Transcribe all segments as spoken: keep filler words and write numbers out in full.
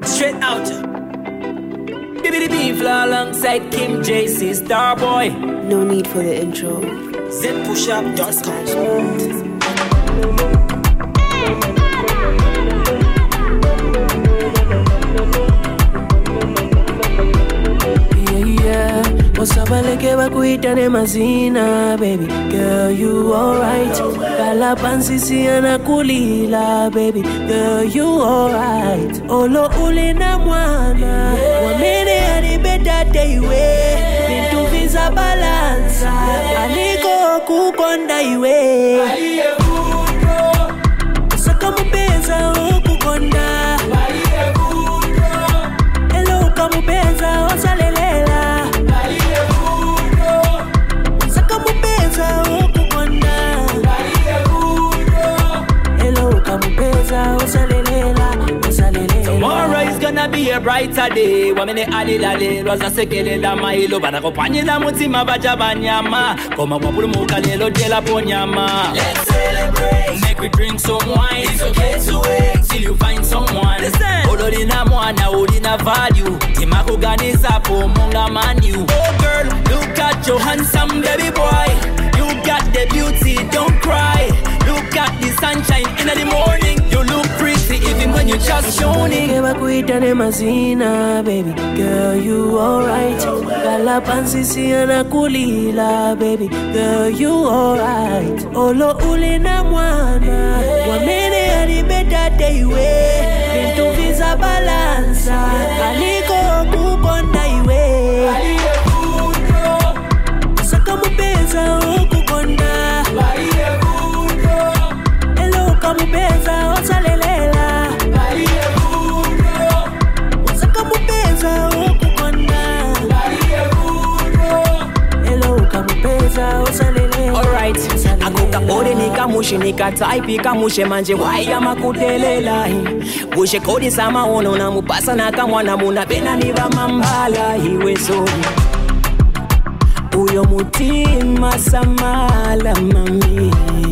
Straight out. Bibbidi Beef alongside Kim J C Starboy. No need for the intro. Z push up dot com. Wasabaleke bakuitane mazina, baby girl, you alright. Kala pansisi anakulila, baby girl, you alright. Olo ule na mwana, wamene anibeta teiwe. Bintu visa balansa, aliko kukonda iwe. Aliye budo, saka mupeza okukonda. Aliye budo, elo kamupeza osalelela. Tomorrow is gonna be a brighter day. Wamene alilale Rosa sekele la mailo bana kopanye la mutima baja banyama. Koma wapulu muka lelo jela ponyama. Let's celebrate. Make we drink some wine. It's okay to wait till you find someone. Listen. Olori na mwana uli na value. Timako ganiza po munga manu. Oh girl, look at your handsome baby boy. You got the beauty, don't cry. Look at the sunshine in the morning. You look pretty even when you just showing. Bakuitane mazina, baby girl, you alright. Kala pansisi anakulila, baby girl, you alright. Olo ule na mwana, wamene anibeta teiwe. Bintu visa balansa, aliko kukonda iwe. Aliye budo, saka mupeza okukonda. Aliye budo, elo kamupeza osalelela. Aliye budo, saka mupeza okukonda. Aliye budo, elo kamupeza osalelela. Alright, akuka ode nikamushe nikataipi kamushe manje waya makudelela. Bushe kodi sama ono na mupasa na kamwana muna pena niva mambala hiwe so. Uyo mutima samala mami.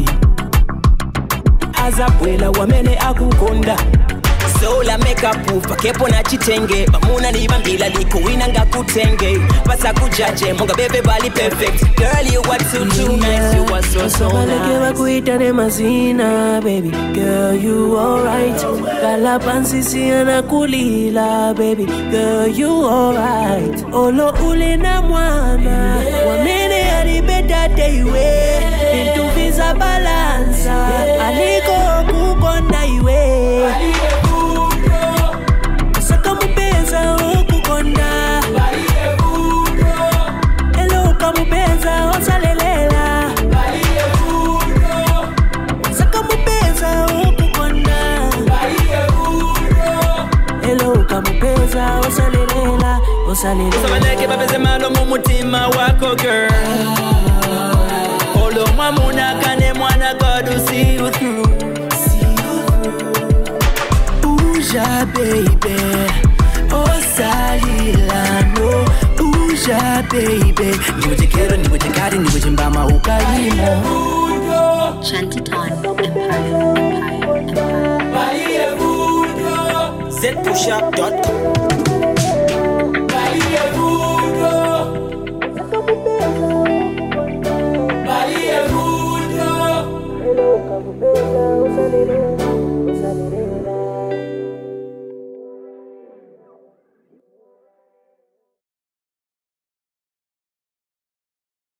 Azakwela wamene akukonda. Sola make up ufa kepo na chitenge. Bamuna ni bambila liko wina nga kutenge. Pasa kujaje monga bebe bali perfect. Girl you are too too nice, you are so so nice. Bakuitane mazina, baby girl, you alright. Kala pansisi anakulila, baby girl, you alright. Olo ule na mwana, wamene anibeta teiwe. Bintu visa balansa, aliko kukonda iwe. Aliye budo, saka mupeza okukonda. Aliye budo, elo kamupeza osalelela. Aliye budo, saka mupeza okukonda. Aliye budo, elo kamupeza osalelela, osalelela. Sabaleke babeze malo mumutima wako girl. Olo mamuna kane mwana God will see you through. Uja baby, oh salilano. Uja baby, Niwe jekero, niwe jekari, niwe jimbama ukalimo. Chantiton Empire, Empire, Empire. Z push up dot com.